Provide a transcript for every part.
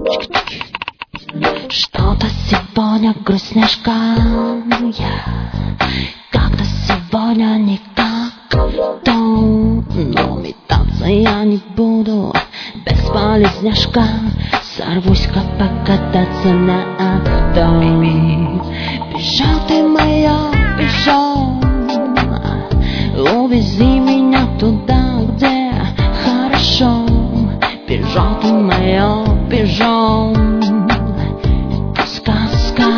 Что-то сегодня грустняшка я, как-то сегодня не как то, но метаться я не буду, бесполезняшка. Сорвусь-ка покататься на авто. Бежал ты моя, бежал, увези меня туда, где хорошо. Бежал ты моя, бежал, сказка.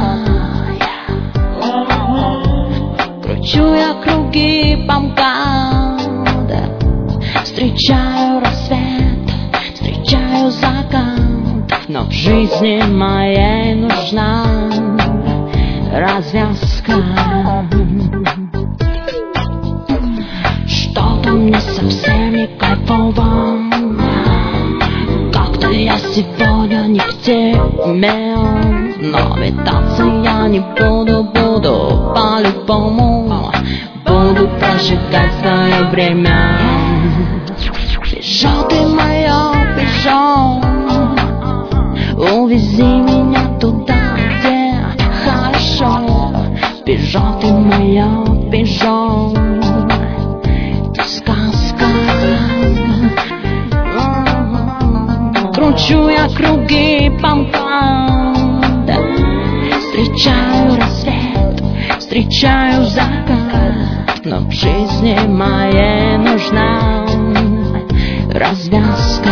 Кручу я круги по МКАДу, встречаю рассвет, встречаю закат, но в жизни моей нужна развязка. Что-то мне совсем не кайфово, как-то я сегодня не в теме, но метаться я не буду, буду по-любому, буду прожигать свое время. Бежал ты моя, бежал, увези меня туда, где хорошо. Бежал ты моя, бежал, сказка. Кручу я круги по МКАДу, встречаю рассвет, встречаю закат, но в жизни моей нужна развязка.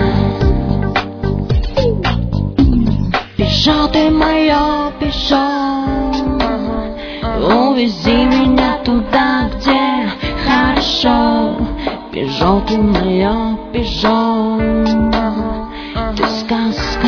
Бежал ты моя, бежал, увези меня туда, где хорошо. Бежал ты моя, бежал, ты сказка.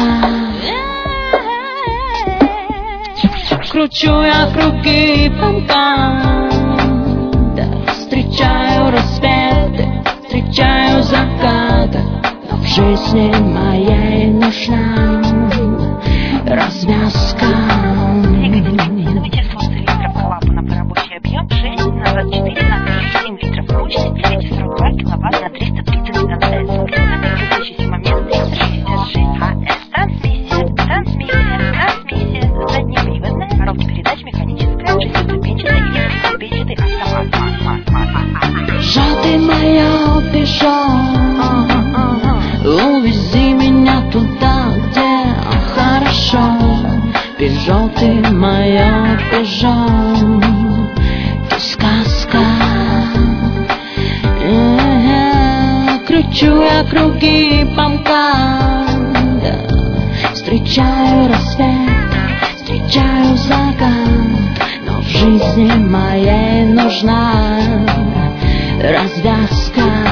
Кручу я круги по МКАДу, встречаю рассветы, встречаю закаты, но в жизни моей нужна развязка. Двигатель 100 литров, клапана по рабочий объем 6 на 24 на 37 литров. Мощность 242 киловатт на 330 АДС. Следующий момент 366 АС. Трансмиссия, заднеприводная, коробка передач механическая, шестиступенчатая или пятиступенчатый автомат. Бежал ты моя, бежал, увези меня туда, где хорошо. Бежал ты моя, бежал, ты сказка. Кручу я круги по МКАДу, встречаю рассвет, встречаю закат, но в жизни моей нужна развязка.